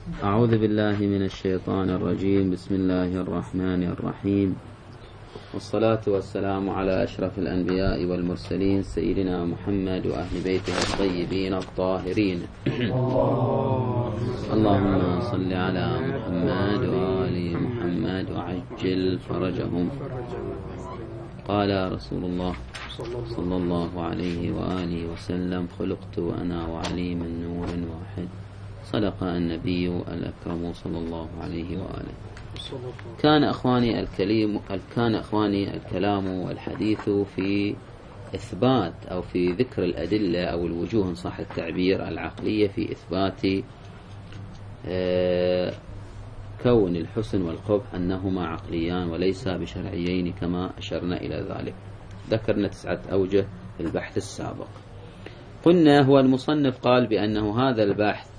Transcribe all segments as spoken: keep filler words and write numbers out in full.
أعوذ بالله من الشيطان الرجيم. بسم الله الرحمن الرحيم، والصلاة والسلام على أشرف الأنبياء والمرسلين سيدنا محمد وأهل بيته الطيبين الطاهرين. اللهم صل على محمد وآل محمد وعجل فرجهم. قال رسول الله صلى الله عليه وآله وسلم: خلقت وأنا وعلي من نور واحد. صدق النبي الأكرم صلى الله عليه وآله. كان أخواني الكلام كان أخواني الكلام والحديث في إثبات أو في ذكر الأدلة أو الوجوه إن صح التعبير العقلية في إثبات كون الحسن والقبح أنهما عقليان وليس بشرعيين كما أشرنا إلى ذلك. ذكرنا تسعة أوجه في البحث السابق. قلنا هو المصنف قال بأنه هذا البحث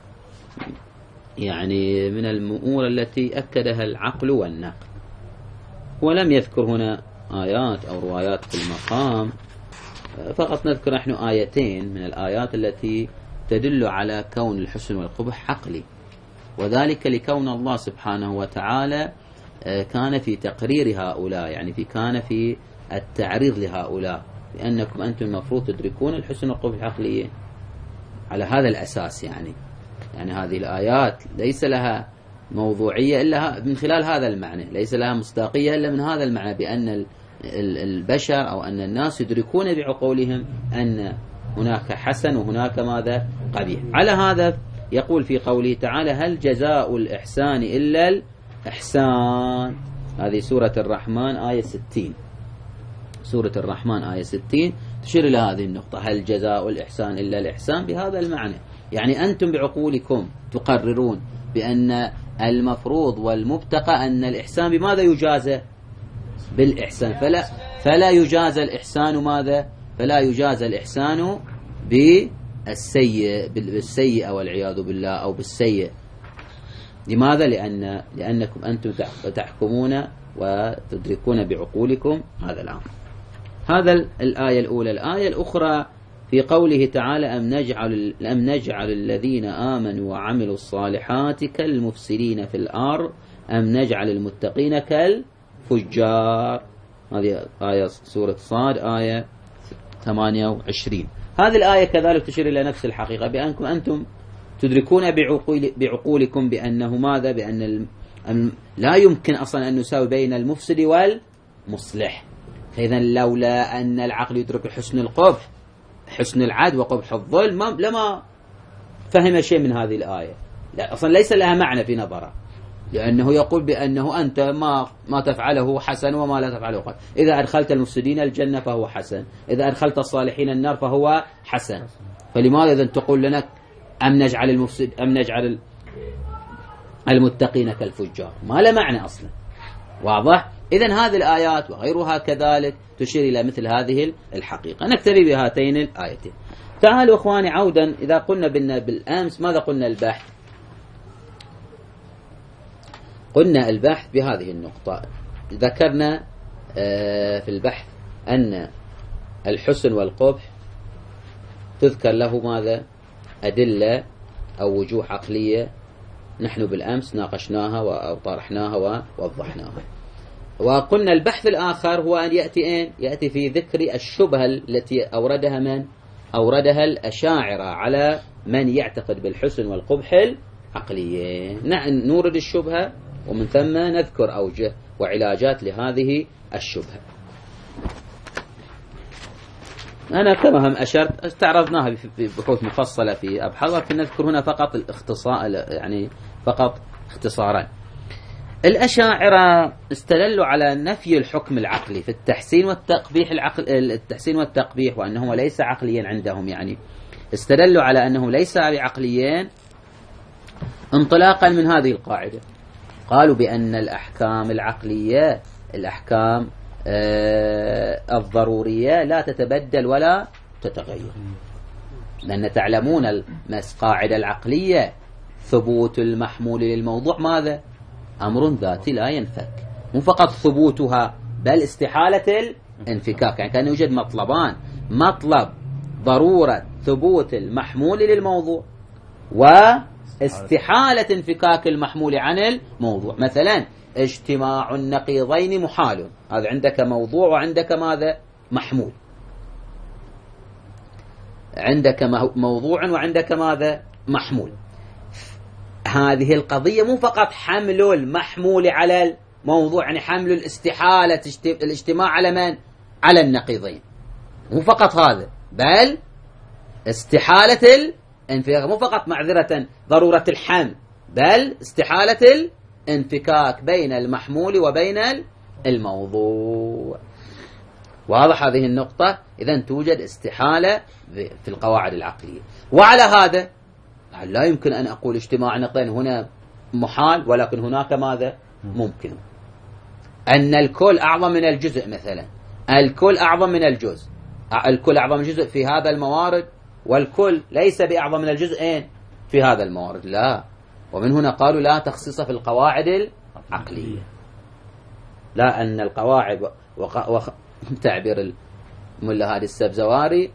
يعني من الأمور التي أكدها العقل والنقل، ولم يذكر هنا آيات أو روايات في المقام، فقط نذكر نحن آيتين من الآيات التي تدل على كون الحسن والقبح عقلي، وذلك لكون الله سبحانه وتعالى كان في تقرير هؤلاء، يعني في كان في التعريض لهؤلاء بأنكم أنتم المفروض تدركون الحسن والقبح عقليا على هذا الأساس. يعني يعني هذه الآيات ليس لها موضوعية إلا من خلال هذا المعنى، ليس لها مصداقية إلا من هذا المعنى، بأن البشر أو أن الناس يدركون بعقولهم أن هناك حسن وهناك ماذا قبيح. على هذا يقول في قوله تعالى: هل جزاء الإحسان إلا الإحسان. هذه سورة الرحمن آية ستين. سورة الرحمن آية ستين تشير إلى هذه النقطة: هل جزاء الإحسان إلا الإحسان، بهذا المعنى. يعني أنتم بعقولكم تقررون بأن المفروض والمبتقى أن الإحسان بماذا يجازى؟ بالإحسان. فلا فلا يجازى الإحسان ماذا؟ فلا يجازى الإحسان بالسيء بالسيء والعياذ بالله أو بالسيء. لماذا؟ لأن لأنكم أنتم تحكمون وتدركون بعقولكم هذا الأمر. هذا الآية الأولى. الآية الأخرى في قوله تعالى: أم نجعل, أم نجعل الذين آمنوا وعملوا الصالحات كالمفسدين في الأرض أم نجعل المتقين كالفجار. هذه آية سورة صاد آية ثمانية وعشرين. هذه الآية كذلك تشير إلى نفس الحقيقة، بأنكم أنتم تدركون بعقول بعقولكم بأنه ماذا؟ بأن لا يمكن أصلا أن نساوي بين المفسد والمصلح. فإذا لولا أن العقل يدرك حسن القبح حسن العدل وقبح الظلم لما فهم شيء من هذه الآية. لا أصلا ليس لها معنى في نظره، لأنه يقول بأنه أنت ما ما تفعله حسن وما لا تفعله قبح. إذا أدخلت المفسدين الجنة فهو حسن، إذا أدخلت الصالحين النار فهو حسن. فلماذا إذا تقول لنا أم نجعل المفسد أم نجعل المتقين كالفجار؟ ما له معنى أصلا. واضح؟ إذن هذه الآيات وغيرها كذلك تشير إلى مثل هذه الحقيقة. نكتفي بهاتين الآيتين. تعالوا أخواني عودا، إذا قلنا بالأمس ماذا قلنا البحث؟ قلنا البحث بهذه النقطة. ذكرنا في البحث أن الحسن والقبح تذكر له ماذا؟ أدلة أو وجوه عقلية نحن بالأمس ناقشناها وطرحناها ووضحناها. وقلنا البحث الآخر هو أن يأتي أين؟ يأتي في ذكر الشبهة التي أوردها من؟ أوردها الأشاعرة على من يعتقد بالحسن والقبح العقليين. نورد الشبهة ومن ثم نذكر أوجه وعلاجات لهذه الشبهة. أنا كما هم أشرت استعرضناها ببحوث مفصلة في أبحاث، لكن نذكر هنا فقط الاختصار، يعني فقط اختصارا. الأشاعرة استدلوا على نفي الحكم العقلي في التحسين والتقبيح العقل التحسين والتقبيح وأنه ليس عقليا عندهم. يعني استدلوا على أنه ليس بعقليين انطلاقا من هذه القاعدة. قالوا بأن الأحكام العقلية الأحكام آه الضرورية لا تتبدل ولا تتغير، لأن تعلمون القاعدة العقلية ثبوت المحمول للموضوع ماذا؟ أمر ذاتي لا ينفك، مو فقط ثبوتها بل استحالة الانفكاك. يعني كان يوجد مطلبان: مطلب ضرورة ثبوت المحمول للموضوع استحالة انفكاك المحمول عن الموضوع. مثلا اجتماع النقيضين محال، هذا عندك موضوع وعندك ماذا؟ محمول. عندك موضوع وعندك ماذا؟ محمول. هذه القضية مو فقط حمل المحمول على الموضوع، يعني حمل الاستحالة الاجتماع على من؟ على النقيضين. مو فقط هذا، بل استحالة الانفكاك، مو فقط معذرة ضرورة الحمل، بل استحالة الانفكاك بين المحمول وبين الموضوع. واضح هذه النقطة؟ إذن توجد استحالة في القواعد العقلية. وعلى هذا لا يمكن أن أقول اجتماع نقيضين هنا محال، ولكن هناك ماذا؟ ممكن. أن الكل أعظم من الجزء مثلا، الكل أعظم من الجزء، الكل أعظم من الجزء في هذا الموارد، والكل ليس بأعظم من الجزئين في هذا الموارد، لا. ومن هنا قالوا لا تخصيص في القواعد العقلية، لا أن القواعد وق... وق... تعبير الملا هادي السبزواري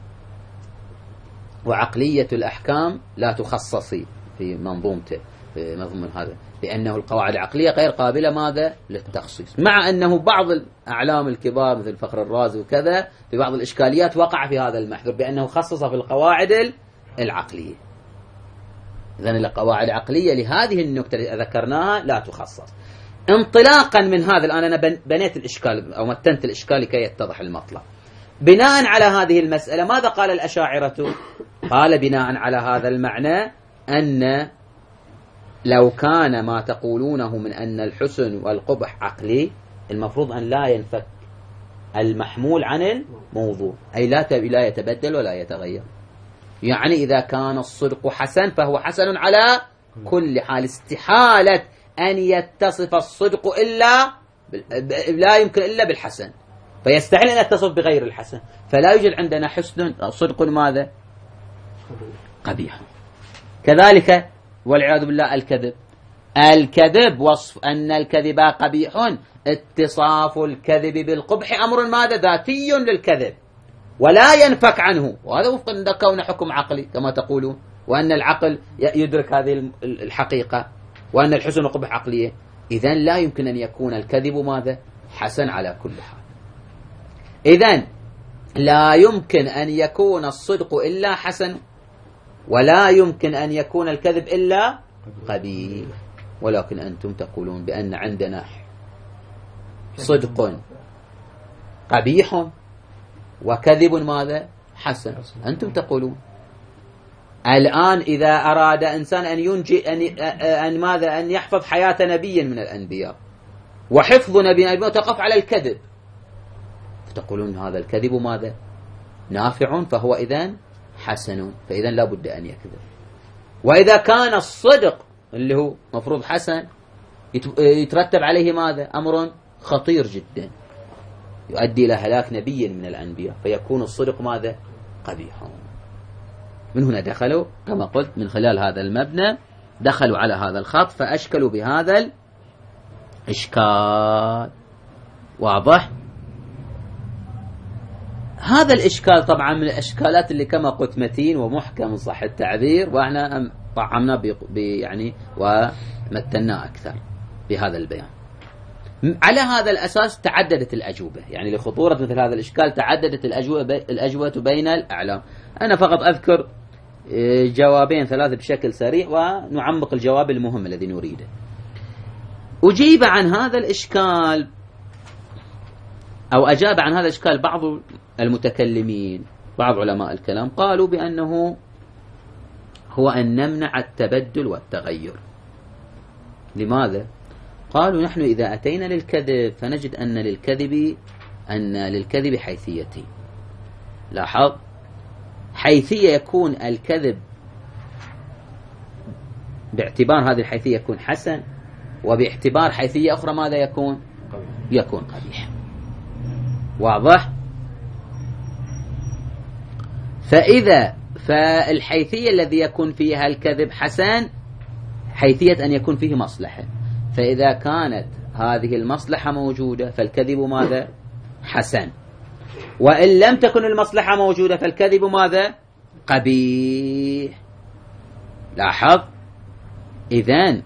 وعقلية الأحكام لا تخصصي في منظومته، في مضمون هذا، لأنه القواعد العقلية غير قابلة ماذا؟ للتخصيص. مع أنه بعض الأعلام الكبار مثل فخر الرازي وكذا في بعض الإشكاليات وقع في هذا المحذور بأنه خصص في القواعد العقلية. إذن القواعد العقلية لهذه النكتة التي ذكرناها لا تخصص. انطلاقا من هذا، الآن أنا بنيت الإشكال أو متنت الإشكال لكي يتضح المطلب. بناء على هذه المسألة ماذا قال الأشاعرة؟ قال بناء على هذا المعنى أن لو كان ما تقولونه من أن الحسن والقبح عقلي، المفروض أن لا ينفك المحمول عن الموضوع، أي لا لا يتبدل ولا يتغير. يعني إذا كان الصدق حسن فهو حسن على كل حال، استحالة أن يتصف الصدق إلا لا يمكن إلا بالحسن، فيستحيل أن يتصف بغير الحسن، فلا يوجد عندنا حسن صدق ماذا؟ قبيح. كذلك والعياذ بالله الكذب، الكذب وصف أن الكذب قبيح، اتصاف الكذب بالقبح أمر ماذا؟ ذاتي للكذب ولا ينفك عنه، وهذا وفق كون حكم عقلي كما تقولون، وأن العقل يدرك هذه الحقيقة، وأن الحسن والقبح عقلية. إذن لا يمكن أن يكون الكذب ماذا؟ حسن على كل حال. إذن لا يمكن أن يكون الصدق إلا حسن، ولا يمكن أن يكون الكذب إلا قبيح. ولكن أنتم تقولون بأن عندنا صدق قبيح وكذب ماذا؟ حسن. أنتم تقولون الآن إذا أراد إنسان أن ينجي أن, أن ماذا؟ أن يحفظ حياة نبي من الأنبياء، وحفظ نبي الأنبياء تقف على الكذب، فتقولون هذا الكذب ماذا؟ نافع، فهو إذن حسن، فإذن لا بد أن يكذب. وإذا كان الصدق اللي هو مفروض حسن يترتب عليه ماذا؟ أمر خطير جدا يؤدي إلى هلاك نبي من الأنبياء، فيكون الصدق ماذا؟ قبيحا. من هنا دخلوا كما قلت من خلال هذا المبنى، دخلوا على هذا الخط فأشكلوا بهذا الإشكال. واضح؟ هذا الإشكال طبعا من الإشكالات اللي كما قلت متين ومحكم صح التعبير، وإحنا طعمنا يعني ومتنا أكثر بهذا البيان. على هذا الأساس تعددت الأجوبة، يعني لخطورة مثل هذا الإشكال تعددت الأجوبة الأجوبة بين الأعلام. أنا فقط أذكر جوابين ثلاثة بشكل سريع ونعمق الجواب المهم الذي نريده. أجيب عن هذا الإشكال أو أجاب عن هذا الإشكال بعض المتكلمين، بعض علماء الكلام، قالوا بأنه هو أن نمنع التبدل والتغير. لماذا؟ قالوا نحن إذا أتينا للكذب فنجد أن للكذب أن للكذب حيثيتين. لاحظ، حيثية يكون الكذب باعتبار هذه الحيثية يكون حسن، وباعتبار حيثية أخرى ماذا يكون؟ يكون قبيح. واضح؟ فإذا فالحيثية الذي يكون فيها الكذب حسن حيثية أن يكون فيه مصلحة، فإذا كانت هذه المصلحة موجودة فالكذب ماذا؟ حسن. وإن لم تكن المصلحة موجودة فالكذب ماذا؟ قبيح. لاحظ، إذن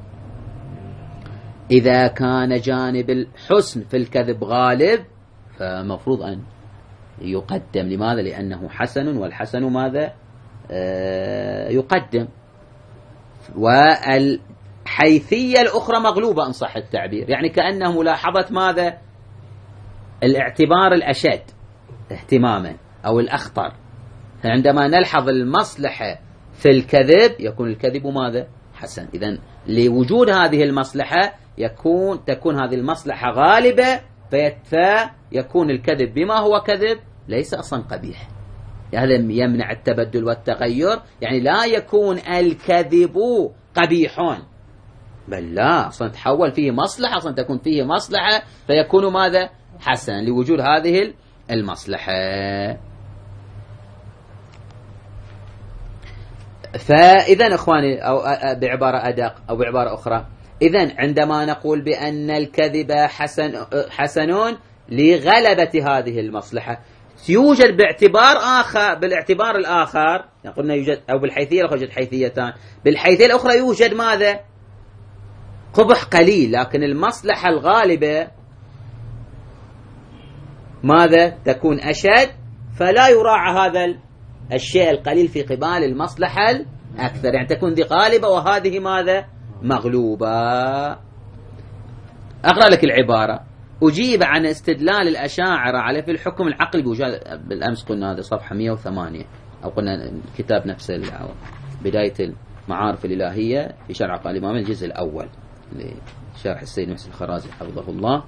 إذا كان جانب الحسن في الكذب غالب فمفروض أن يقدم. لماذا؟ لأنه حسن، والحسن ماذا؟ آه يقدم. والحيثية الأخرى مغلوبة إن صح التعبير، يعني كأنه ملاحظة ماذا؟ الاعتبار الأشد اهتماما أو الأخطر. فعندما نلحظ المصلحة في الكذب يكون الكذب ماذا؟ حسن. إذن لوجود هذه المصلحة يكون تكون هذه المصلحة غالبة، فيكون الكذب بما هو كذب ليس أصلا قبيح. هذا يمنع التبدل والتغير، يعني لا يكون الكذب قبيح، بل لا، أصلا تحول فيه مصلحة، أصلا تكون فيه مصلحة فيكون ماذا؟ حسنا لوجود هذه المصلحة. فإذا إخواني، أو بعبارة أدق أو بعبارة أخرى، إذن عندما نقول بأن الكذب حسن حسنون لغلبة هذه المصلحة، يوجد باعتبار آخر، بالاعتبار الآخر قلنا يوجد، أو بالحيثية الأخرى يوجد حيثيتان، بالحيثية الأخرى يوجد ماذا؟ قبح قليل، لكن المصلحة الغالبة ماذا؟ تكون أشد، فلا يراعى هذا الشيء القليل في قبال المصلحة الأكثر، يعني تكون ذي غالبة وهذه ماذا؟ مغلوبة. أقرأ لك العبارة: أجيب عن استدلال الأشاعرة على في الحكم العقلي بوجود، بالأمس قلنا هذا صفحة مئة وثمانية، أو قلنا كتاب نفسه بداية المعارف الإلهية في شرع عقائد الإمام الجزء الأول لشرح السيد محسن الخرازي حفظه الله.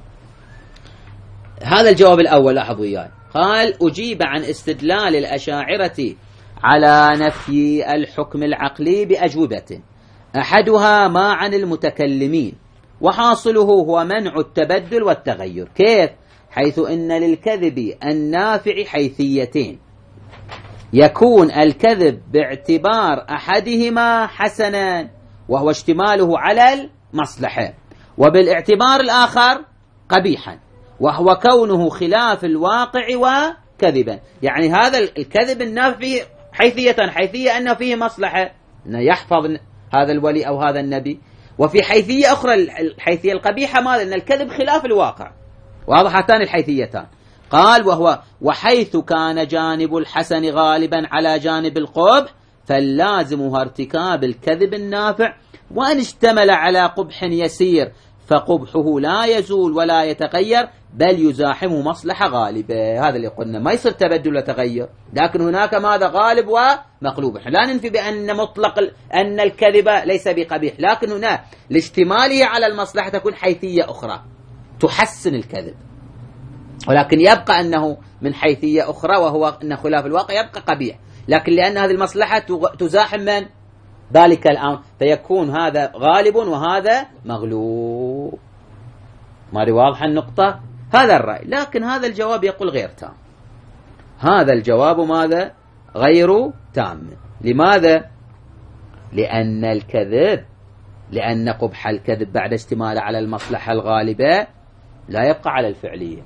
هذا الجواب الأول لاحظوا وياي، قال: أجيب عن استدلال الأشاعرة على نفي الحكم العقلي بأجوبة، أحدها ما عن المتكلمين، وحاصله هو منع التبدل والتغير. كيف؟ حيث إن للكذب النافع حيثيتين، يكون الكذب باعتبار أحدهما حسنا وهو اشتماله على المصلحة، وبالاعتبار الآخر قبيحا وهو كونه خلاف الواقع وكذبا. يعني هذا الكذب النافع فيه حيثية، حيثية أنه فيه مصلحة أنه يحفظ هذا الولي أو هذا النبي، وفي حيثية أخرى الحيثية القبيحة ماذا؟ أن الكذب خلاف الواقع. واضحتان الحيثيتان. قال: وهو وحيث كان جانب الحسن غالبا على جانب القبح فاللازم ارتكاب الكذب النافع، وأن اشتمل على قبح يسير فقبحه لا يزول ولا يتغير بل يزاحمه مصلحة غالبة. هذا اللي قلنا، ما يصير تبدل وتغير، لكن هناك ماذا؟ غالب ومقلوب. لا ننفي بأن مطلق أن الكذب ليس بقبيح، لكن هنا لاشتماله على المصلحة تكون حيثية أخرى تحسن الكذب، ولكن يبقى أنه من حيثية أخرى وهو أن خلاف الواقع يبقى قبيح، لكن لأن هذه المصلحة تزاحم من ذلك الأمر فيكون هذا غالب وهذا مغلوب. ما واضحة النقطة؟ هذا الرأي، لكن هذا الجواب يقول غير تام. هذا الجواب ماذا؟ غير تام. لماذا؟ لأن الكذب لأن قبح الكذب بعد اشتماله على المصلحة الغالبة لا يبقى على الفعلية،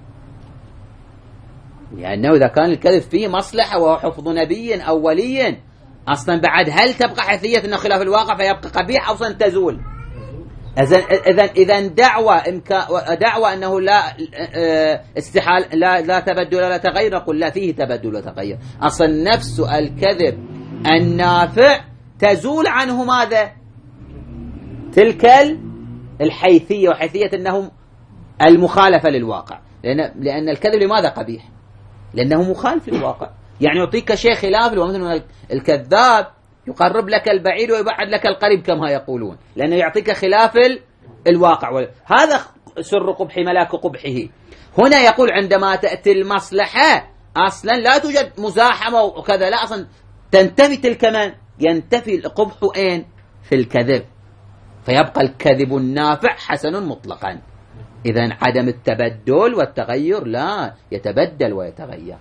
لأنه إذا كان الكذب فيه مصلحة وهو حفظ نبي أو ولي أصلا بعد هل تبقى حيثية أنه خلاف الواقع فيبقى قبيح أصلا تزول؟ إذن إذن دعوة دعوة أنه لا استحال لا لا تبدل ولا تغير، نقول لا، فيه تبدل وتغير. أصلا نفس الكذب النافع تزول عنه ماذا؟ تلك الحيثية، وحيثية أنه المخالفة للواقع، لأن لأن الكذب لماذا قبيح؟ لأنه مخالف للواقع. يعني يعطيك شيء خلاف، ومثل الكذاب يقرب لك البعيد ويبعد لك القريب كما يقولون، لأنه يعطيك خلاف الواقع. هذا سر قبح ملاك قبحه. هنا يقول عندما تأتي المصلحة أصلا لا توجد مزاحمة وكذا، لا، أصلا تنتفي تلك من ينتفي القبح أين؟ في الكذب، فيبقى الكذب النافع حسن مطلقا. إذن عدم التبدل والتغير لا، يتبدل ويتغير.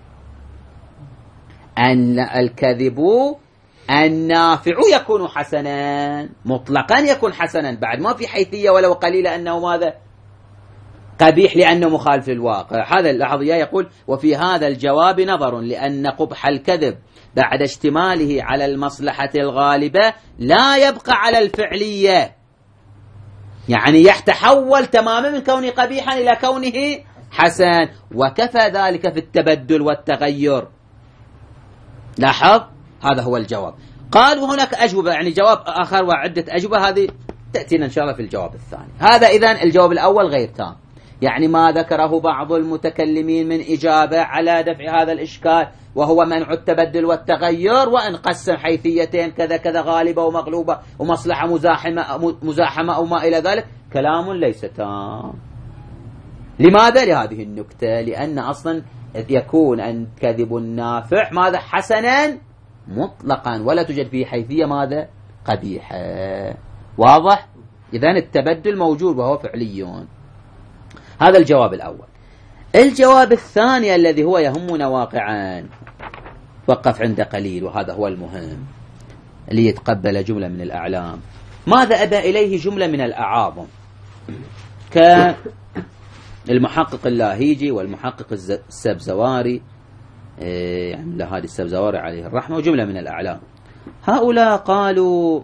أن الكذب النافع يكون حسنا مطلقا، يكون حسنا بعد ما في حيثية ولو قليلة أنه ماذا؟ قبيح لأنه مخالف للواقع. هذا لاحظ يقول وفي هذا الجواب نظر لأن قبح الكذب بعد اشتماله على المصلحة الغالبة لا يبقى على الفعلية، يعني يتحول تماما من كونه قبيحا إلى كونه حسن، وكفى ذلك في التبدل والتغير. لاحظ هذا هو الجواب. قال وهناك أجوبة، يعني جواب آخر وعدة أجوبة، هذه تأتينا إن شاء الله في الجواب الثاني. هذا إذن الجواب الأول غير تام، يعني ما ذكره بعض المتكلمين من إجابة على دفع هذا الإشكال وهو منع التبدل والتغير، وأن قسم حيثيتين كذا كذا غالبة ومغلوبة ومصلحة مزاحمة مزاحمة أو ما إلى ذلك، كلام ليس تام. لماذا؟ لهذه النكتة، لأن أصلا يكون أن كذب النافع ماذا حسنا مطلقا ولا توجد فيه حيثية ماذا قبيحة. واضح؟ إذن التبدل موجود وهو فعلي. هذا الجواب الأول. الجواب الثاني الذي هو يهمنا واقعا، وقف عند قليل وهذا هو المهم، اللي يتقبل جملة من الأعلام. ماذا أدى إليه جملة من الأعاظم كالمحقق اللاهيجي والمحقق السبزواري، يعني لهذه السبزواري عليه الرحمة، وجملة من الأعلام. هؤلاء قالوا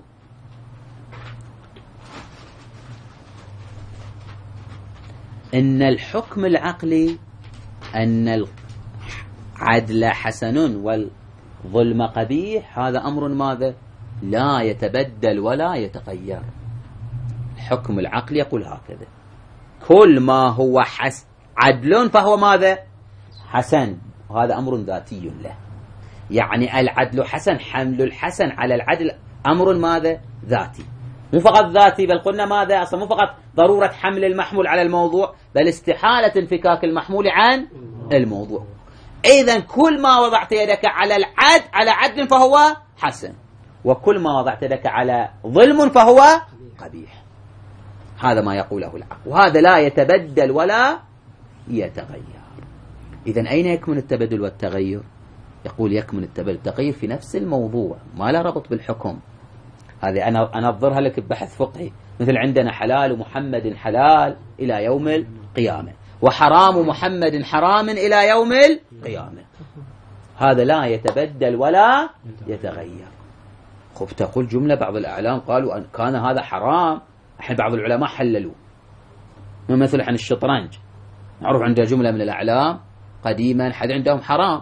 إن الحكم العقلي أن العدل حسن والظلم قبيح هذا أمر ماذا لا يتبدل ولا يتغير. الحكم العقلي يقول هكذا: كل ما هو حس عدل فهو ماذا حسن، وهذا أمر ذاتي له. يعني العدل حسن، حمل الحسن على العدل أمر ماذا ذاتي، مو فقط ذاتي، بل قلنا ماذا أصلا مو فقط ضرورة حمل المحمول على الموضوع، بل استحالة انفكاك المحمول عن الموضوع. إذن كل ما وضعت يدك على العدل على عدل فهو حسن، وكل ما وضعت يدك على ظلم فهو قبيح. هذا ما يقوله العقل، وهذا لا يتبدل ولا يتغير. إذن أين يكمن التبدل والتغير؟ يقول يكمن التبدل والتغير في نفس الموضوع، ما لا ربط بالحكم. هذه أنا أنظرها لك ببحث فقهي، مثل عندنا حلال محمد حلال إلى يوم القيامة، وحرام محمد حرام إلى يوم القيامة. هذا لا يتبدل ولا يتغير. خب تقول جملة بعض الأعلام قالوا أن كان هذا حرام، الحين بعض العلماء حللوه، مثل عن الشطرنج معروف عنده جملة من الأعلام قديما حد عندهم حرام،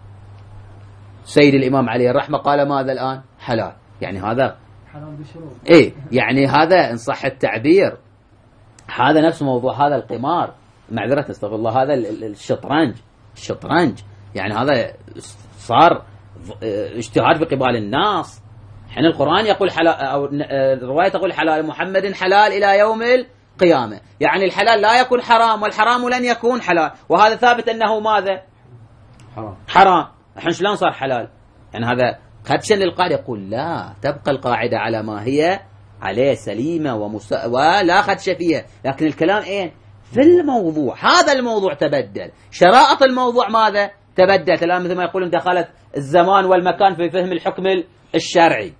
سيد الإمام عليه الرحمة قال ماذا الآن حلال، يعني هذا حرام بشروط. إيه يعني هذا إن صح التعبير هذا نفس موضوع هذا القمار، معذرة استغفر الله، هذا الشطرنج الشطرنج يعني هذا صار اجتهاد في قبال الناس. حين القرآن يقول حلال، أو الرواية تقول حلال محمد حلال إلى يوم القيامة، يعني الحلال لا يكون حرام والحرام لن يكون حلال، وهذا ثابت أنه ماذا حرام حرام. الحين شلون صار حلال؟ يعني هذا خدشا للقاعدة. يقول لا، تبقى القاعدة على ما هي عليه سليمة ومس... ولا خدش فيها، لكن الكلام إيه في الموضوع. هذا الموضوع تبدل، شرائط الموضوع ماذا تبدلت الآن، مثل ما يقولون دخلت الزمان والمكان في فهم الحكم الشرعي.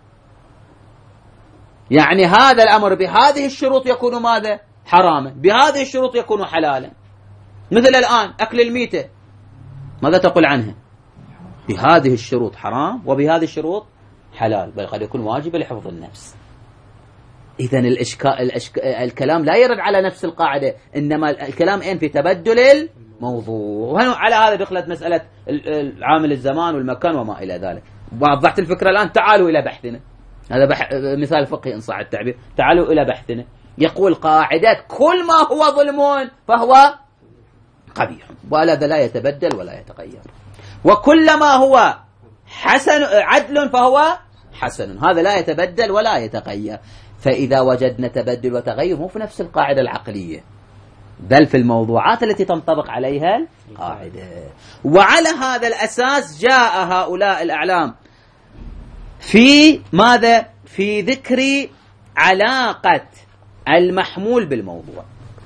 يعني هذا الأمر بهذه الشروط يكون ماذا حراما، بهذه الشروط يكون حلالا. مثل الآن أكل الميتة، ماذا تقول عنها؟ بهذه الشروط حرام وبهذه الشروط حلال، بل قد يكون واجبا لحفظ النفس. إذن الإشكال الأشك... الكلام لا يرد على نفس القاعدة، إنما الكلام إن في تبدل الموضوع. وعلى هذا دخلت مسألة عامل الزمان والمكان وما إلى ذلك. وضحت الفكرة الآن. تعالوا إلى بحثنا، هذا بح... مثال فقهي إن صح التعبير. تعالوا إلى بحثنا. يقول قاعدة كل ما هو ظلم فهو قبيح، وهذا لا يتبدل ولا يتغير، وكل ما هو حسن عدل فهو حسن، هذا لا يتبدل ولا يتغير. فإذا وجدنا تبدل وتغير مو في نفس القاعدة العقلية، بل في الموضوعات التي تنطبق عليها القاعدة. وعلى هذا الأساس جاء هؤلاء الأعلام في ماذا؟ في ذكر علاقة المحمول بالموضوع.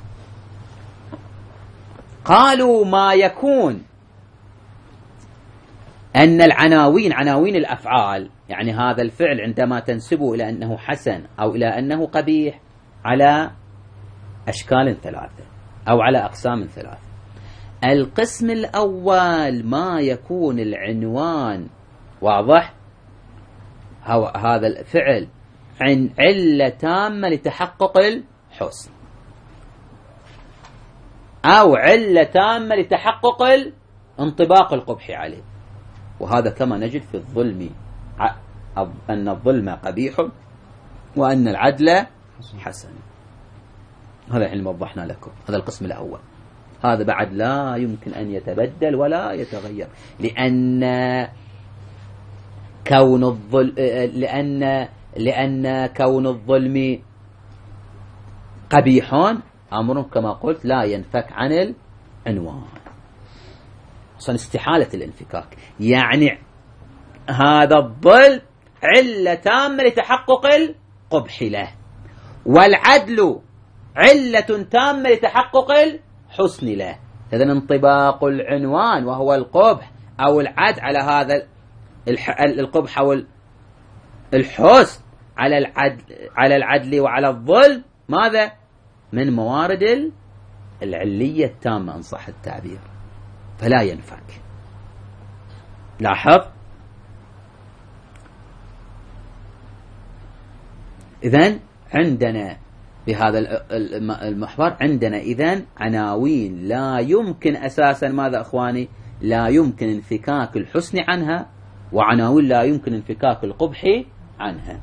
قالوا ما يكون أن العناوين عناوين الأفعال، يعني هذا الفعل عندما تنسبه إلى أنه حسن أو إلى أنه قبيح، على أشكال ثلاثة. أو على أقسام ثلاث. القسم الأول ما يكون العنوان واضح، هذا الفعل عن علة تامة لتحقق الحسن، أو علة تامة لتحقق انطباق القبح عليه، وهذا كما نجد في الظلم، أن الظلم قبيح وأن العدل حسن. هذا الحين وضحنا لكم. هذا القسم الأول، هذا بعد لا يمكن أن يتبدل ولا يتغير، لأن كون الظلم لأن لأن كون الظلم قبيح أمر كما قلت لا ينفك عن العنوان، أصلا استحالة الانفكاك. يعني هذا الظلم علة تامة لتحقق القبح له، والعدل علة تامة لتحقق الحسن له. إذن انطباق العنوان وهو القبح أو العدل على هذا القبح أو الحسن على العدل على العدل وعلى الظلم، ماذا؟ من موارد العلية التامة إن صح التعبير، فلا ينفك. لاحظ، إذن عندنا بهذا المحور عندنا إذن عناوين لا يمكن أساسا ماذا أخواني؟ لا يمكن انفكاك الحسن عنها، وعناوين لا يمكن انفكاك القبح عنها.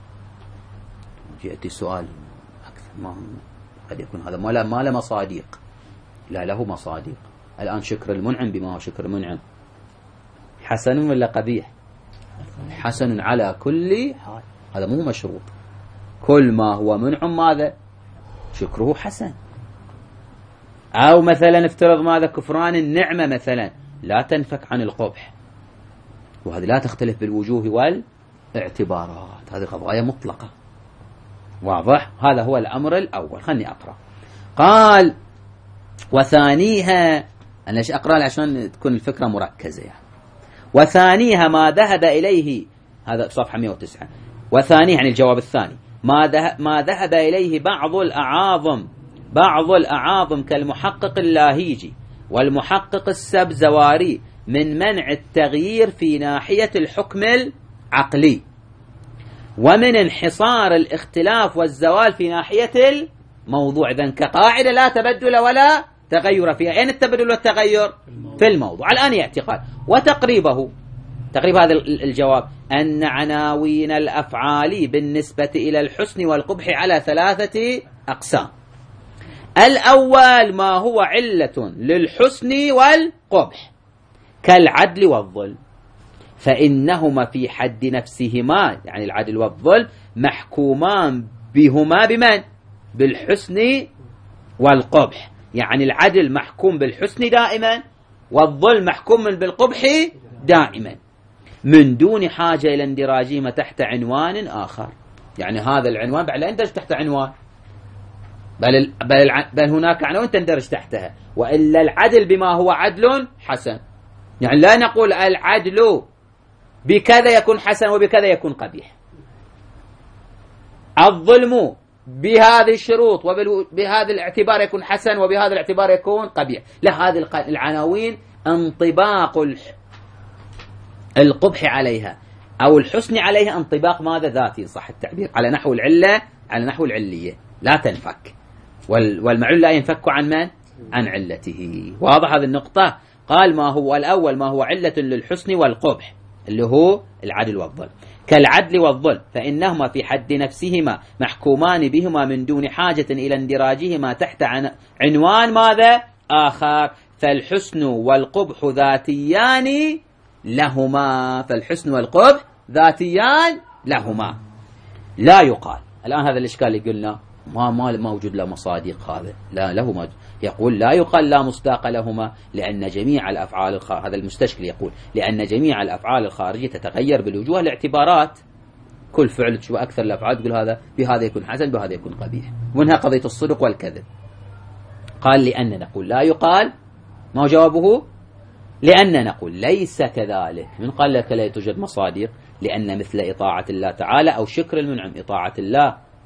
يأتي سؤال أكثر، ما قد يكون هذا ما له ما له مصادق. لا، له مصادق. الآن شكر المنعم بما هو شكر المنعم حسن ولا قبيح؟ حسن على كل حال، هذا مو مشروط. كل ما هو منعم ماذا؟ شكره حسن. أو مثلا افترض ماذا؟ كفران النعمة مثلا لا تنفك عن القبح، وهذه لا تختلف بالوجوه والاعتبارات، هذه قضايا مطلقة. واضح؟ هذا هو الأمر الأول. خلني أقرأ. قال: وثانيها، أنا ليش أقرأ؟ عشان تكون الفكرة مركزة يعني. وثانيها ما ذهب إليه، هذا صفحة مئة وتسعة. وثانيها يعني الجواب الثاني، ما ذهب ما ذهب إليه بعض الأعاظم بعض الأعاظم كالمحقق اللاهيجي والمحقق السبزواري من منع التغيير في ناحية الحكم العقلي، ومن انحصار الاختلاف والزوال في ناحية الموضوع. إذن كقاعدة لا تبدل ولا تغير فيها. أين التبدل والتغير؟ في الموضوع. الآن يأتي قال: وتقريبه، تقريب هذا الجواب، أن عناوين الأفعال بالنسبة إلى الحسن والقبح على ثلاثة أقسام. الأول ما هو علة للحسن والقبح كالعدل والظلم، فإنهما في حد نفسهما، يعني العدل والظلم، محكومان بهما بمن؟ بالحسن والقبح. يعني العدل محكوم بالحسن دائما، والظلم محكوم بالقبح دائما، من دون حاجة إلى اندراجهما تحت عنوان آخر. يعني هذا العنوان بعد لا يندرج تحت عنوان، بل, بل, بل هناك عناوين تندرج تحتها. وإلا العدل بما هو عدل حسن، يعني لا نقول العدل بكذا يكون حسن وبكذا يكون قبيح. الظلم بهذه الشروط وبهذا الاعتبار يكون حسن وبهذا الاعتبار يكون قبيح. لا، هذه العناوين انطباق القبح عليها أو الحسن عليها انطباق ماذا؟ ذاتي صح التعبير، على نحو العلة، على نحو العلية، لا تنفك. والمعلول لا ينفك عن من؟ عن علته. واضح هذه النقطة؟ قال: ما هو الأول ما هو علة للحسن والقبح اللي هو العدل والظلم كالعدل والظلم، فإنهما في حد نفسهما محكومان بهما من دون حاجة إلى اندراجهما تحت عنوان ماذا؟ آخر. فالحسن والقبح ذاتيان لهما، فالحسن والقبح ذاتيان لهما. لا يقال الآن هذا الإشكال اللي قلنا ما ما موجود له مصادق، هذا لا له موجود. يقول لا يقال لا مصداق لهما، لأن جميع الأفعال الخ... هذا المستشكل يقول لأن جميع الأفعال الخارجية تتغير بالوجوه الاعتبارات. كل فعل تشوف أكثر الأفعال تقول هذا بهذا يكون حسن بهذا يكون قبيح، ومنها قضية الصدق والكذب. قال: لأن نقول لا يقال، ما هو جوابه؟ لأن نقول ليس كذلك. من قال لك لا توجد مصادق؟ لأن مثل إطاعة الله تعالى أو شكر المنعم إطاعة الله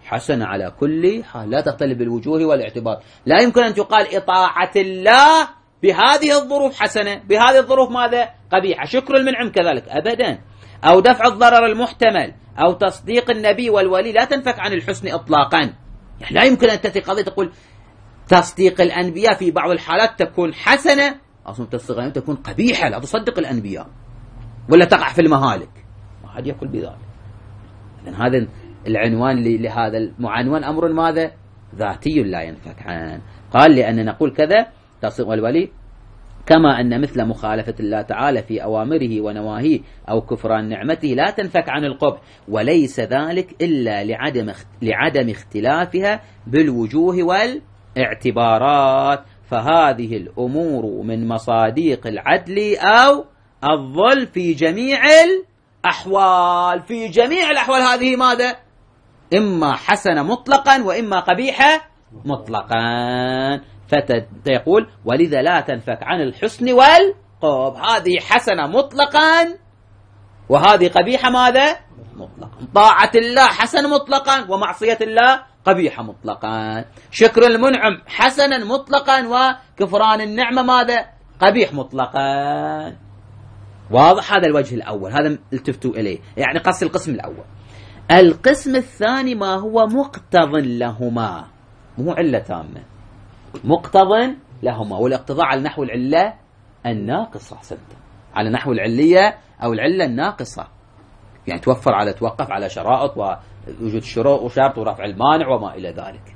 حسن على كل حال، لا تختلف بالوجوه والاعتبار. لا يمكن أن تقال إطاعة الله بهذه الظروف حسنة، بهذه الظروف ماذا؟ قبيحة. شكر المنعم كذلك أبدا، أو دفع الضرر المحتمل، أو تصديق النبي والولي لا تنفك عن الحسن إطلاقا. يعني لا يمكن أن تأتي قضية تقول تصديق الأنبياء في بعض الحالات تكون حسنة، أصلا تصديق الأنبياء تكون قبيحة، لا تصدق الأنبياء ولا تقع في المهالك. ما حد يقول بذلك. هذا العنوان لهذا المعنون أمر ماذا؟ ذاتي لا ينفك عنه. قال لأن نقول كذا تصديق الولي، كما أن مثل مخالفة الله تعالى في أوامره ونواهيه أو كفران نعمته لا تنفك عن القبح، وليس ذلك إلا لعدم لعدم اختلافها بالوجوه والاعتبارات، فهذه الأمور من مصاديق العدل أو الظلم في جميع الأحوال. في جميع الأحوال هذه ماذا؟ إما حسنة مطلقا وإما قبيحة مطلقا. فتقول ولذا لا تنفك عن الحسن والقبح، هذه حسنة مطلقا وهذه قبيحة ماذا؟ مطلقا. طاعة الله حسن مطلقا ومعصية الله قبيحة مطلقا. شكر المنعم حسنا مطلقا وكفران النعمة ماذا؟ قبيح مطلقا. واضح؟ هذا الوجه الأول، هذا التفتوا إليه، يعني قص القسم الأول. القسم الثاني ما هو مقتض لهما، مو علة تامة، مقتض لهما. والاقتضاء على نحو العلة الناقصة، سنت على نحو العلية أو العلة الناقصة، يعني توفر على توقف على شرائط ووجود الشروط وشرط ورفع المانع وما إلى ذلك.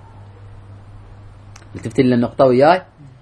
التفت للنقطة وياي.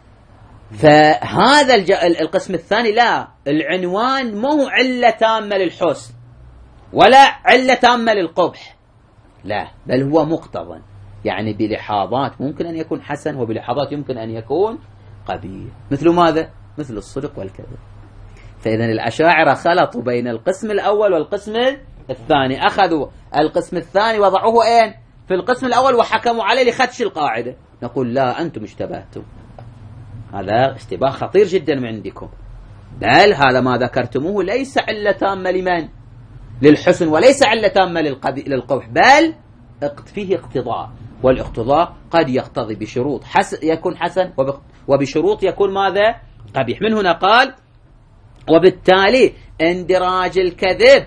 فهذا القسم الثاني لا، العنوان مو علة تامة للحسن ولا علة تامة للقبح، لا، بل هو مقتضى، يعني بلحاظات ممكن أن يكون حسن وبلحاظات يمكن أن يكون قبيح. مثل ماذا؟ مثل الصدق والكذب. فإذا الأشاعرة خلطوا بين القسم الأول والقسم الثاني، أخذوا القسم الثاني وضعوه أين؟ في القسم الأول وحكموا عليه لخدش القاعدة. نقول لا، أنتم اشتبهتم، هذا اشتباه خطير جدا من عندكم، بل هذا ما ذكرتموه ليس علة تامة لمن؟ للحسن، وليس علة تامة للقبح، بل فيه اقتضاء، والاقتضاء قد يقتضي بشروط حسن يكون حسن وبشروط يكون ماذا؟ قبيح. من هنا قال وبالتالي اندراج الكذب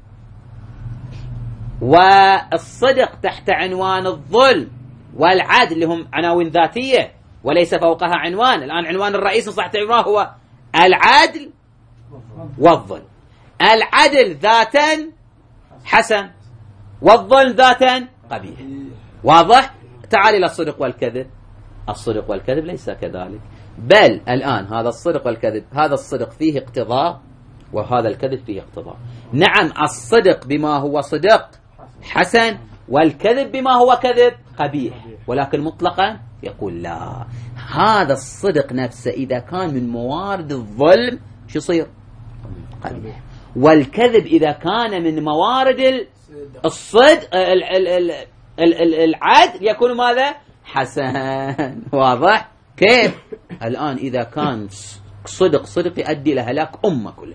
والصدق تحت عنوان الظلم والعدل، اللي هم عناوين ذاتية وليس فوقها عنوان. الآن عنوان الرئيس صح تعرفه هو العدل والظلم. العدل ذاتا حسن والظلم ذاتا قبيح. واضح؟ تعال إلى الصدق والكذب. الصدق والكذب ليس كذلك، بل الآن هذا الصدق والكذب، هذا الصدق فيه اقتضاء وهذا الكذب فيه اقتضاء. نعم، الصدق بما هو صدق حسن والكذب بما هو كذب قبيح، ولكن مطلقا يقول لا، هذا الصدق نفسه إذا كان من موارد الظلم شو يصير؟ قبيح. والكذب إذا كان من موارد الصدق العدل يكون ماذا؟ حسن. واضح؟ كيف؟ الآن إذا كان صدق صدق يؤدي لهلاك أمة كلها،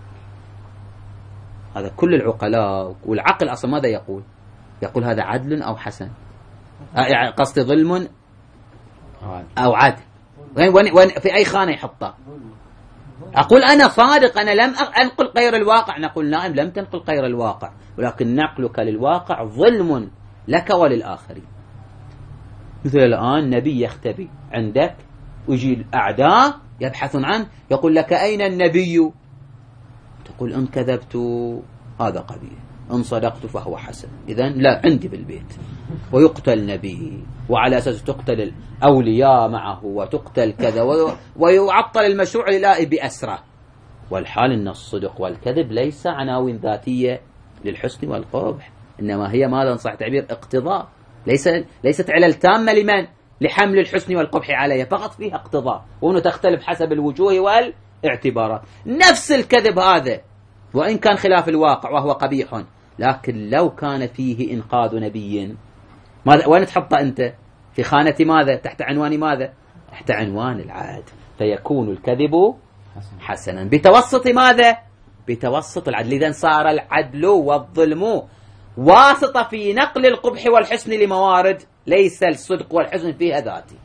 هذا كل العقلاء والعقل أصلا ماذا يقول؟ يقول هذا عدل أو حسن، يعني قصد ظلم أو عدل، وين في أي خانة يحطها؟ أقول أنا صادق، أنا لم أنقل غير الواقع. نقول نعم، لم تنقل غير الواقع، ولكن نقلك للواقع ظلم لك وللآخرين. مثل الآن نبي يختبي عندك ويجي الأعداء يبحثون عنه، يقول لك أين النبي؟ تقول إن كذبت هذا قبيح، إن صدقت فهو حسن. إذن لا، عندي بالبيت. ويقتل نبي، وعلى أساس تقتل الأولياء معه وتقتل كذا، ويعطل المشروع الإلهي بأسره. والحال أن الصدق والكذب ليس عناوين ذاتية للحسن والقبح، إنما هي ماذا صح تعبير؟ اقتضاء. ليس ليست علل تامة لمن؟ لحمل الحسن والقبح عليها، فقط فيها اقتضاء، وأنه تختلف حسب الوجوه والاعتبارات. نفس الكذب هذا وإن كان خلاف الواقع وهو قبيح، لكن لو كان فيه إنقاذ نبي، ماذا وين تحطه أنت؟ في خانة ماذا؟ تحت عنوان ماذا؟ تحت عنوان العدل، فيكون الكذب حسنا بتوسط ماذا؟ بتوسط العدل. إذن صار العدل والظلم واسطة في نقل القبح والحسن لموارد ليس الصدق والحسن فيها ذاتي.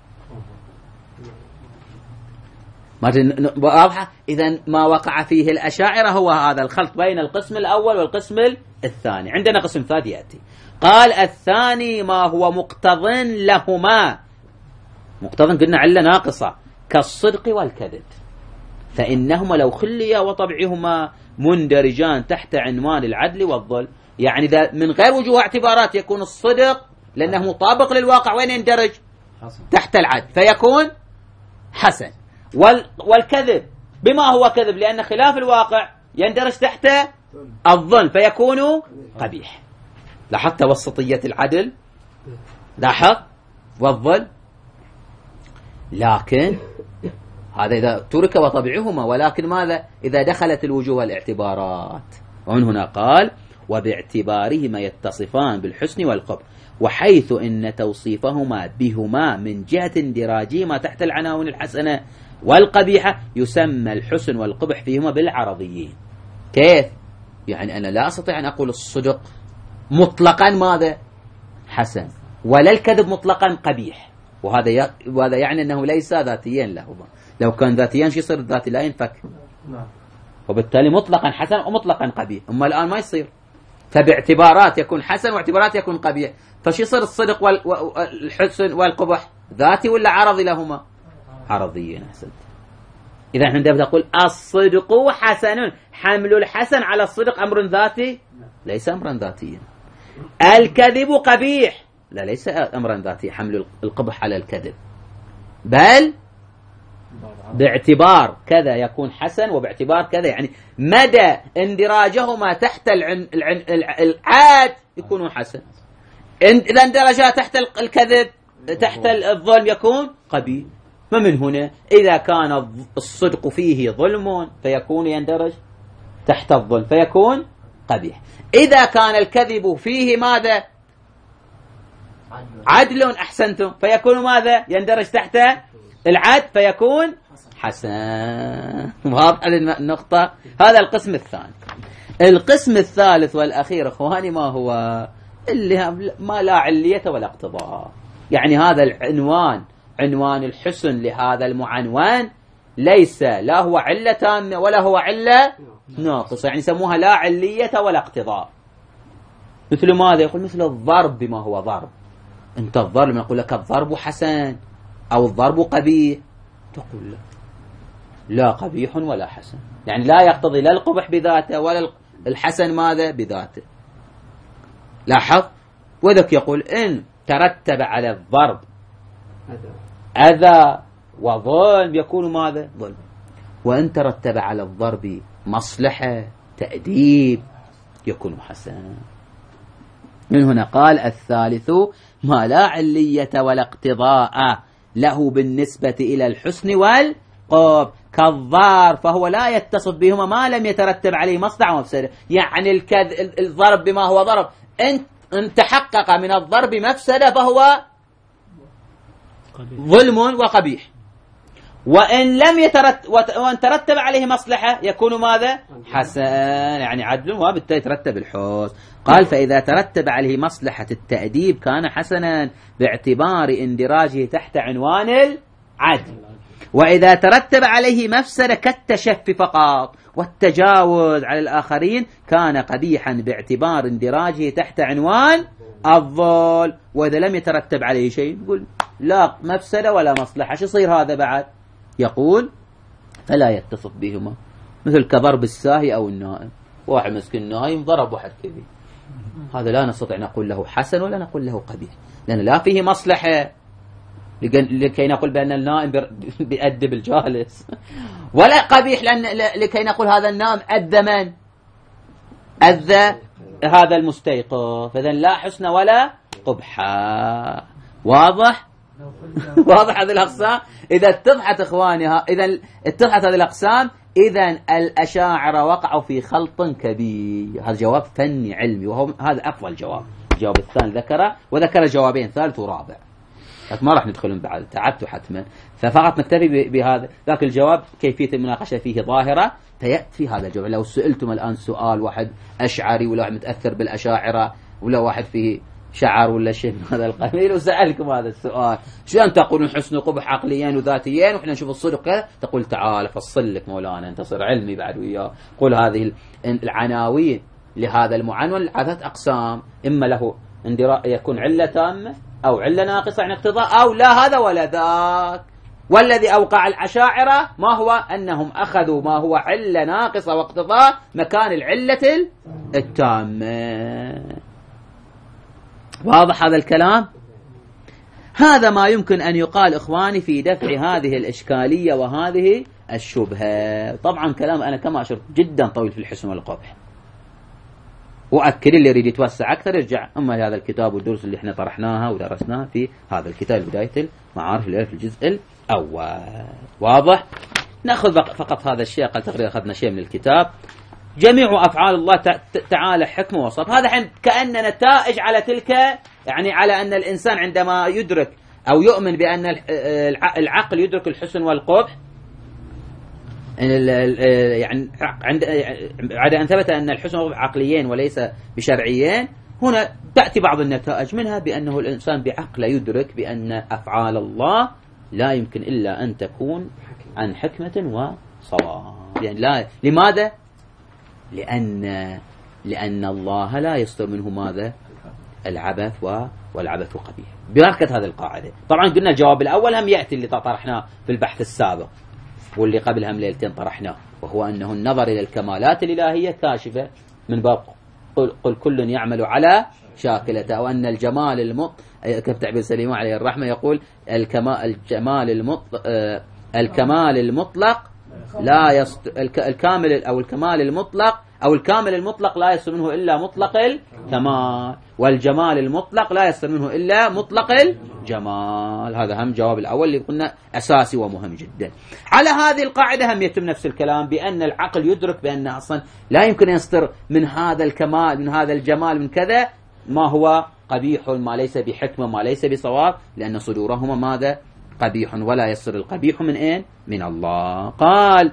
واضحة؟ إذن ما وقع فيه الأشاعرة هو هذا الخلط بين القسم الأول والقسم الثاني. عندنا قسم ثالث يأتي، قال الثاني ما هو مقتض لهما، مقتض قلنا علة ناقصة كالصدق والكذب، فإنهما لو خليا وطبعهما مندرجان تحت عنوان العدل والظلم. يعني من غير وجوه اعتبارات يكون الصدق لأنه مطابق للواقع وين يندرج؟ تحت العدل فيكون حسن، والكذب بما هو كذب لأن خلاف الواقع يندرج تحت الظلم فيكون قبيح. لاحظت وسطية العدل، لاحظ والظلم. لكن هذا إذا ترك وطبعهما، ولكن ماذا إذا دخلت الوجوه والاعتبارات؟ ومن هنا قال وباعتبارهما يتصفان بالحسن والقبح، وحيث إن توصيفهما بهما من جهة اندراجهما تحت العناوين الحسنة والقبيحة يسمى الحسن والقبح فيهما بالعرضيين. كيف؟ يعني أنا لا أستطيع أن أقول الصدق مطلقا ماذا؟ حسن، ولا الكذب مطلقا قبيح، وهذا وهذا يعني أنه ليس ذاتيا لهما. لو كان ذاتيا شو يصير؟ الذاتي لا ينفك، وبالتالي مطلقا حسن ومطلقا قبيح. أما الآن ما يصير، فباعتبارات يكون حسن واعتبارات يكون قبيح. فشو يصير الصدق والحسن والقبح؟ ذاتي ولا عرضي لهما؟ عرضيين. أحسنت. إذا احنا عندما نقول الصدق حسن، حمل الحسن على الصدق أمر ذاتي؟ ليس أمرا ذاتيا. الكذب قبيح، لا ليس أمرا ذاتي حمل القبح على الكذب، بل باعتبار كذا يكون حسن وباعتبار كذا، يعني مدى اندراجهما تحت العن العن العاد يكون حسن، إذا اندرجا تحت الكذب تحت الظلم يكون قبيح. فمن هنا إذا كان الصدق فيه ظلم فيكون يندرج تحت الظلم فيكون قبيح. إذا كان الكذب فيه ماذا؟ عدل، أحسنتم، فيكون ماذا؟ يندرج تحت العدل فيكون حسن. واضح النقطة؟ هذا القسم الثاني. القسم الثالث والأخير إخواني ما هو؟ اللي ما لا علية ولا اقتضاء. يعني هذا العنوان، عنوان الحسن لهذا المعنوان ليس لا هو علة تامة ولا هو علة ناقصة، يعني يسموها لا علية ولا اقتضاء. مثل ماذا؟ يقول مثل الضرب بما هو ضرب. انت الضرب يقول لك الضرب حسن أو الضرب قبيح، تقول لا لا قبيح ولا حسن، يعني لا يقتضي لا القبح بذاته ولا الحسن ماذا بذاته. لاحظ. وذلك يقول إن ترتب على الضرب أذى وظلم يكون ماذا؟ ظلم. وإن ترتب على الضرب مصلحة تأديب يكون حسنا. من هنا قال الثالث ما لا علية ولا اقتضاء له بالنسبة إلى الحسن والقبح كالضار، فهو لا يتصف بهما ما لم يترتب عليه مصلحة ومفسدة. يعني الكذ... الضرب بما هو ضرب، إن تحقق من الضرب مفسدة فهو ظلم وقبيح، وإن لم يترتب وإن ترتب عليه مصلحة يكون ماذا؟ حسن، يعني عدل وبالتالي يترتب الحسن. قال فإذا ترتب عليه مصلحة التأديب كان حسنا باعتبار اندراجه تحت عنوان العدل، وإذا ترتب عليه مفسدة كالتشفي فقط والتجاوز على الآخرين كان قبيحا باعتبار اندراجه تحت عنوان الظلم. وإذا لم يترتب عليه شيء يقول لا مفسدة ولا مصلحة، شو يصير هذا بعد؟ يقول فلا يتصف بهما، مثل كضرب الساهي أو النائم. واحد مسكين نايم ضرب واحد كذي، هذا لا نستطيع نقول له حسن ولا نقول له قبيح، لأن لا فيه مصلحة لكي نقول بأن النائم بيأدب الجالس، ولا قبيح لأن لكي نقول هذا النائم أذى من؟ أذى هذا المستيقظ، فإذا لا حسن ولا قبحة. واضح؟ واضح هذه الأقسام؟ إذا اتضحت إخواني، إذا اتضحت هذه الأقسام، إذا الأشاعرة وقعوا في خلط كبير. هذا جواب فني علمي، وهو هذا أفضل جواب. الجواب الثاني ذكره، وذكر جوابين ثالث ورابع، ما راح ندخلون بعد، تعبت حتما، ففقط نكتفي بهذا. ذاك الجواب كيفية المناقشة فيه ظاهرة، فيأتي هذا الجواب. لو سئلتم الآن سؤال واحد أشعري ولا متأثر بالأشاعرة ولا واحد فيه شعر ولا شيء من هذا القبيل وسألكم هذا السؤال، شلون تقولون حسن وقبح عقليين وذاتيين وإحنا نشوف الصدق كذا؟ تقول تعال فصل لك مولانا أنت صير علمي بعد وياه. قل هذه العناوين لهذا المعنون ثلاث أقسام، إما له يكون علة تامة أو علة ناقصة عن اقتضاء، أو لا هذا ولا ذاك. والذي أوقع الأشاعرة ما هو؟ أنهم أخذوا ما هو علة ناقصة واقتضاء مكان العلة التامة. واضح هذا الكلام؟ هذا ما يمكن أن يقال إخواني في دفع هذه الإشكالية وهذه الشبهة. طبعا كلام أنا كما أشرت جدا طويل في الحسن والقبح، وأكد اللي يريد يتوسع أكثر يرجع أما هذا الكتاب والدروس اللي احنا طرحناها ودرسناها في هذا الكتاب بداية المعارف اللي في الجزء الأول. واضح؟ نأخذ فقط هذا الشيء، قال تقريبا أخذنا شيء من الكتاب. جميع أفعال الله تعالى حكمة وصف، هذا حين كأن نتائج على تلك، يعني على أن الإنسان عندما يدرك أو يؤمن بأن العقل يدرك الحسن والقبح، يعني عند بعد أن ثبت أن الحسن والقبح عقليين وليس بشرعيين، هنا تأتي بعض النتائج منها بأنه الإنسان بعقله يدرك بأن أفعال الله لا يمكن إلا أن تكون عن حكمة وصواب. يعني لا، لماذا؟ لأن لأن الله لا يصدر منه ماذا؟ العبث والعبث قبيح. بركة هذه القاعدة. طبعا قلنا الجواب الأول هم يأتي اللي طرحناه في البحث السابق واللي قبل هم ليلتين طرحناه، وهو أنه النظر إلى الكمالات الإلهية كاشفة من باب قل, قل كل يعمل على شاكلته، وأن الجمال المطلق كيف تعبير سليمان عليه الرحمة يقول الكمال الجمال المطلق الكمال المطلق لا يست... الكامل أو الكمال المطلق أو الكامل المطلق لا يصدر منه إلا مطلق الكمال، والجمال المطلق لا يصدر منه إلا مطلق الجمال. هذا هم جواب الأول اللي قلنا أساسي ومهم جدا. على هذه القاعدة هم يتم نفس الكلام بأن العقل يدرك بأن أصلا لا يمكن أن يصدر من هذا الكمال من هذا الجمال من كذا ما هو قبيح، ما ليس بحكمة ما ليس بصواب، لأن صدورهما ماذا؟ قبيح، ولا يصدر القبيح من أين؟ من الله. قال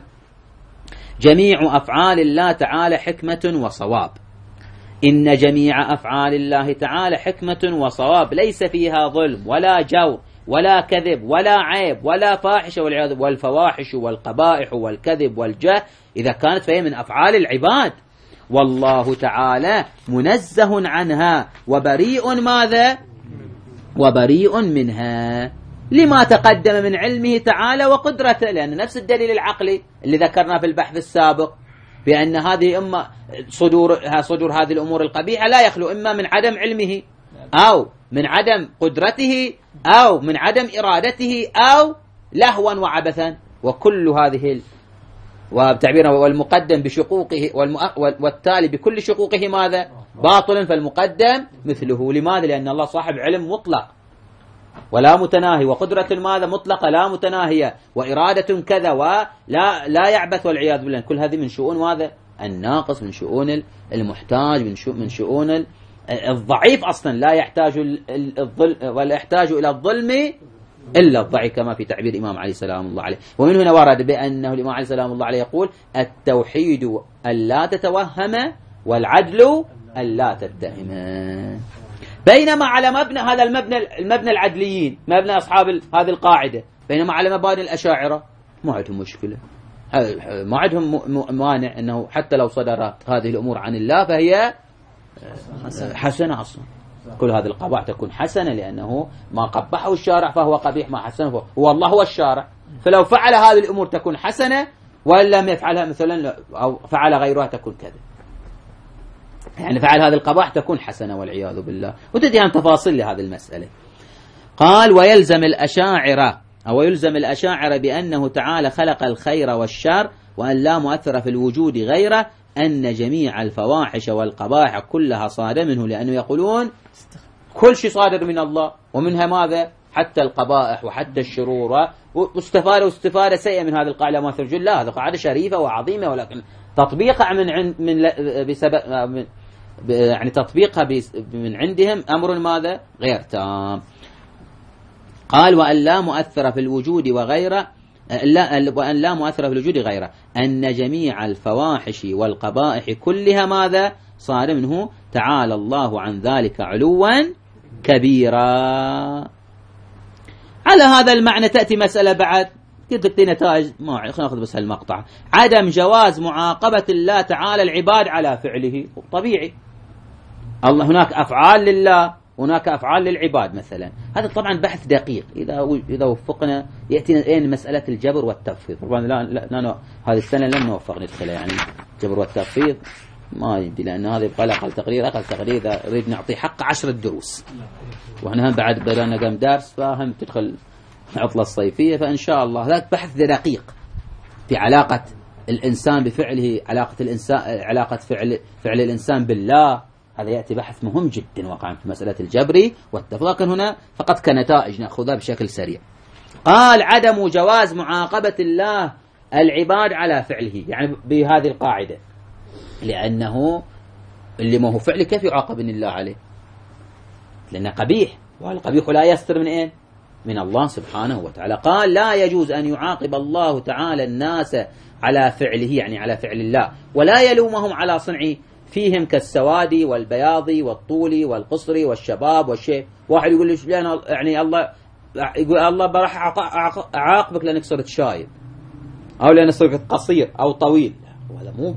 جميع أفعال الله تعالى حكمة وصواب. إن جميع أفعال الله تعالى حكمة وصواب ليس فيها ظلم ولا جور ولا كذب ولا عيب ولا فاحشة والعياذ، والفواحش والقبائح والكذب والجاه إذا كانت فهي من أفعال العباد، والله تعالى منزه عنها وبريء ماذا؟ وبريء منها، لما تقدم من علمه تعالى وقدرته. لأن نفس الدليل العقلي اللي ذكرناه في البحث السابق بأن هذه إما صدور صدور هذه الأمور القبيحة لا يخلو إما من عدم علمه أو من عدم قدرته أو من عدم إرادته أو لهوا وعبثا، وكل هذه ال... وبتعبيره والمقدم بشقوقه والتالي بكل شقوقه ماذا؟ باطل، فالمقدم مثله. لماذا؟ لأن الله صاحب علم مطلق ولا متناهي، وقدرة ماذا؟ مطلقة لا متناهية، وإرادة كذا ولا لا يعبث والعياذ بالله. كل هذه من شؤون ماذا؟ الناقص، من شؤون المحتاج، من شؤون من شؤون الضعيف. أصلا لا يحتاج الظلم ولا يحتاج إلى الظلم إلا الضعيف، كما في تعبير الإمام علي سلام الله عليه. ومن هنا ورد بأنه الإمام علي سلام الله عليه يقول التوحيد ألا تتوهم والعدل ألا تتهم. بينما على مبنى هذا المبنى المبنى العدليين، مبنى أصحاب هذه القاعدة، بينما على مباني الأشاعرة ما عندهم مشكلة، ما عندهم مانع أنه حتى لو صدرت هذه الأمور عن الله فهي حسنة أصلا. كل هذه القبائح تكون حسنة، لأنه ما قبحه الشارع فهو قبيح، ما حسنه هو الله هو الشارع. فلو فعل هذه الأمور تكون حسنة، وإن لم يفعلها مثلا أو فعل غيرها تكون كذا. يعني فعل هذه القبائح تكون حسنة والعياذ بالله. وتديهم تفاصيل لهذه المسألة. قال ويلزم الأشاعرة أو يلزم الأشاعرة بأنه تعالى خلق الخير والشر وأن لا مؤثر في الوجود غيره، أن جميع الفواحش والقبائح كلها صادر منه، لأنه يقولون كل شيء صادر من الله، ومنها ماذا؟ حتى القبائح وحتى الشرور. واستفادة واستفادة سيئة من هذه القاعدة ما ترجو الله. هذه قاعدة شريفة وعظيمة، ولكن تطبيقها من عند من بسبب من يعني تطبيقها من عندهم أمر ماذا؟ غير تام. قال وأن لا مؤثر في الوجود وغيره، لا وأن لا مؤثر في الوجود غيره، أن جميع الفواحش والقبائح كلها ماذا؟ صار منه تعالى الله عن ذلك علوا كبيرا. على هذا المعنى تأتي مسألة بعد قلت لك نتائج، ما خلينا ناخذ بس هالمقطع. عدم جواز معاقبة الله تعالى العباد على فعله. طبيعي الله هناك أفعال لله، هناك أفعال للعباد مثلا. هذا طبعا بحث دقيق، إذا إذا وفقنا يأتينا الآن مسألة الجبر والتخفيض. طبعا لا لا, لا, لا هذه السنة لم نوفق ندخلها، يعني الجبر والتخفيض ما يبدي، لأن هذا يبقى أقل تقرير أقل تقرير إذا نريد نعطي حق عشرة دروس، وإحنا هم بعد بدأنا قام درس فهم تدخل عطلة الصيفية. فإن شاء الله هذا بحث دقيق في علاقة الإنسان بفعله، علاقة الإنسان علاقة فعل فعل الإنسان بالله. هذا يأتي بحث مهم جدا واقعا في مسألة الجبر والتفضيل، لكن هنا فقط كنتائج نأخذها بشكل سريع. قال عدم جواز معاقبة الله العباد على فعله، يعني بهذه القاعدة، لأنه اللي ما هو فعله كيف يعاقب الله عليه؟ لأنه قبيح، والقبيح لا يستر من إيه؟ من الله سبحانه وتعالى. قال لا يجوز أن يعاقب الله تعالى الناس على فعله، يعني على فعل الله، ولا يلومهم على صنع فيهم كالسواد والبياض والطول والقصر والشباب والشيء. واحد يقول لي يعني الله يقول الله راح أعاقبك لأنك صرت شايب، أو لأنك صرت قصير أو طويل. وهذا مو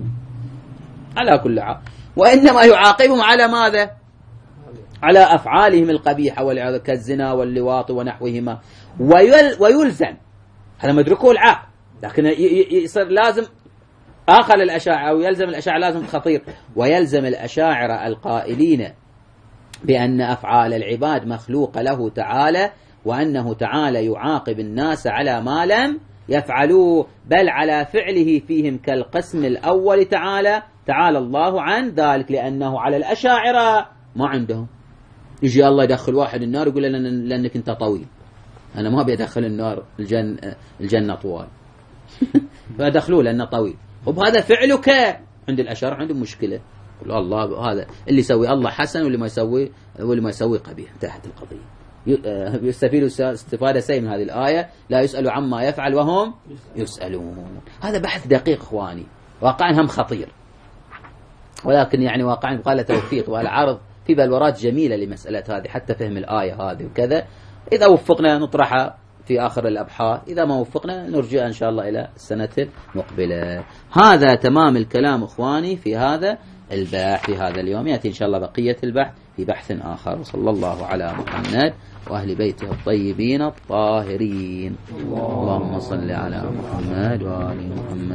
على كل حال، وإنما يعاقبهم على ماذا؟ على أفعالهم القبيحة كالزنا واللواط ونحوهما، ويلزم هذا مدركه العقل، لكن يصير لازم آخر الأشاعرة، أو يلزم الأشاعرة لازم خطير، ويلزم الأشاعرة القائلين بأن أفعال العباد مخلوقة له تعالى، وأنه تعالى يعاقب الناس على ما لم يفعلوا، بل على فعله فيهم كالقسم الأول تعالى تعالى الله عن ذلك. لأنه على الأشاعرة ما عندهم يجي الله يدخل واحد النار يقول له لأنك أنت طويل، أنا ما أبي أدخل النار الجنة, الجنة طوال فأدخلوه لأنه طويل. وبهذا فعلك عند الأشاعرة عندهم مشكلة، يقول الله هذا اللي يسوي الله حسن واللي ما يسوي واللي ما يسوي قبيح. انتهت القضية. يستفيد استفادة سيئة من هذه الآية، لا يسأل عما يفعل وهم يسألون. هذا بحث دقيق إخواني، واقعا هم خطير، ولكن يعني واقعا قال توفيق والعرض في بلورات جميلة لمسألة هذه، حتى فهم الآية هذه وكذا. إذا وفقنا نطرحها في آخر الأبحاث، إذا ما وفقنا نرجع إن شاء الله إلى السنة المقبلة. هذا تمام الكلام إخواني في هذا البحث في هذا اليوم. يأتي إن شاء الله بقية البحث في بحث آخر. وصلى الله على محمد وأهل بيته الطيبين الطاهرين. اللهم صل على محمد وآل محمد.